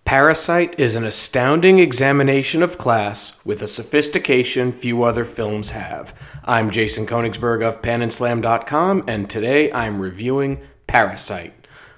Parasite is an astounding examination of class with a sophistication few other films have. I'm Jason Konigsberg of PenandSlam.com, and today I'm reviewing Parasite.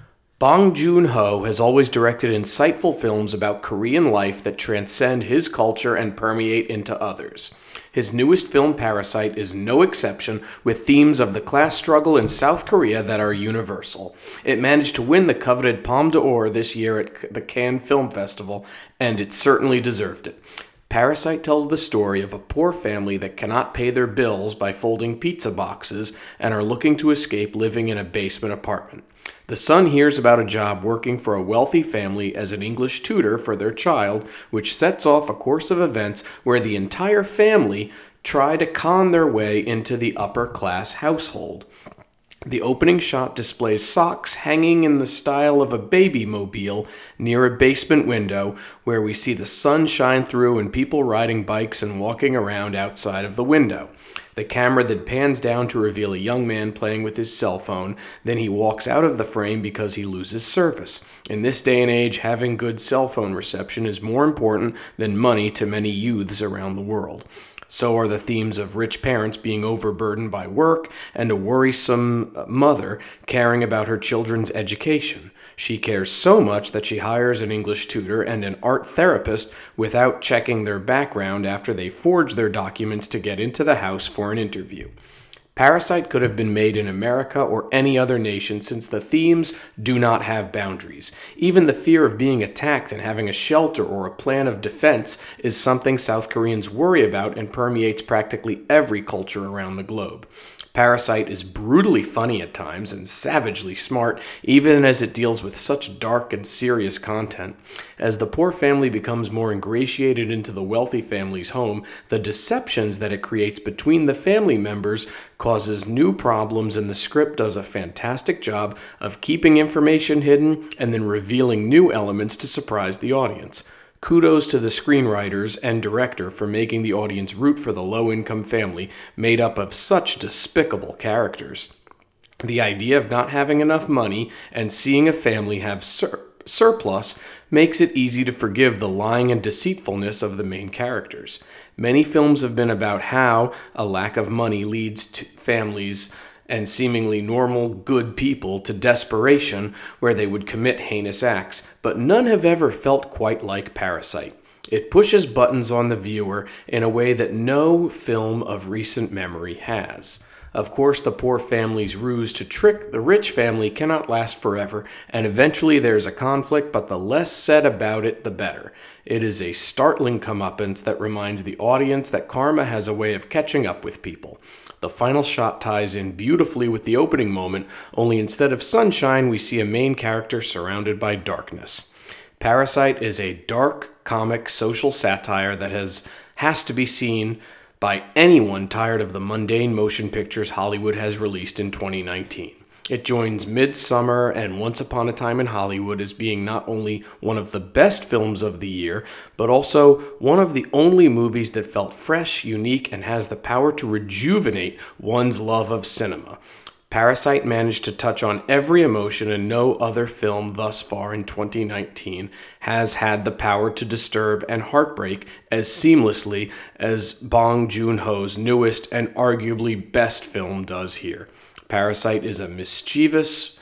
Bong Joon-ho has always directed insightful films about Korean life that transcend his culture and permeate into others. His newest film, Parasite, is no exception, with themes of the class struggle in South Korea that are universal. It managed to win the coveted Palme d'Or this year at the Cannes Film Festival, and it certainly deserved it. Parasite tells the story of a poor family that cannot pay their bills by folding pizza boxes and are looking to escape living in a basement apartment. The son hears about a job working for a wealthy family as an English tutor for their child, which sets off a course of events where the entire family try to con their way into the upper-class household. The opening shot displays socks hanging in the style of a baby mobile near a basement window where we see the sun shine through and people riding bikes and walking around outside of the window. The camera then pans down to reveal a young man playing with his cell phone, then he walks out of the frame because he loses service. In this day and age, having good cell phone reception is more important than money to many youths around the world. So are the themes of rich parents being overburdened by work and a worrisome mother caring about her children's education. She cares so much that she hires an English tutor and an art therapist without checking their background after they forge their documents to get into the house for an interview. Parasite could have been made in America or any other nation since the themes do not have boundaries. Even the fear of being attacked and having a shelter or a plan of defense is something South Koreans worry about and permeates practically every culture around the globe. Parasite is brutally funny at times and savagely smart, even as it deals with such dark and serious content. As the poor family becomes more ingratiated into the wealthy family's home, the deceptions that it creates between the family members causes new problems, and the script does a fantastic job of keeping information hidden and then revealing new elements to surprise the audience. Kudos to the screenwriters and director for making the audience root for the low-income family made up of such despicable characters. The idea of not having enough money and seeing a family have surplus makes it easy to forgive the lying and deceitfulness of the main characters. Many films have been about how a lack of money leads to families and seemingly normal, good people to desperation where they would commit heinous acts, but none have ever felt quite like Parasite. It pushes buttons on the viewer in a way that no film of recent memory has. Of course, the poor family's ruse to trick the rich family cannot last forever, and eventually there's a conflict, but the less said about it, the better. It is a startling comeuppance that reminds the audience that karma has a way of catching up with people. The final shot ties in beautifully with the opening moment, only instead of sunshine, we see a main character surrounded by darkness. Parasite is a dark, comic, social satire that has to be seen by anyone tired of the mundane motion pictures Hollywood has released in 2019. It joins Midsummer and Once Upon a Time in Hollywood as being not only one of the best films of the year, but also one of the only movies that felt fresh, unique, and has the power to rejuvenate one's love of cinema. Parasite managed to touch on every emotion, and no other film thus far in 2019 has had the power to disturb and heartbreak as seamlessly as Bong Joon-ho's newest and arguably best film does here. Parasite is a mischievous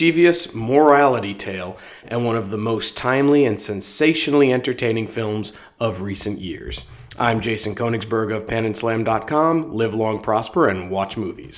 morality tale and one of the most timely and sensationally entertaining films of recent years. I'm Jason Konigsberg of PenandSlam.com. Live long, prosper, and watch movies.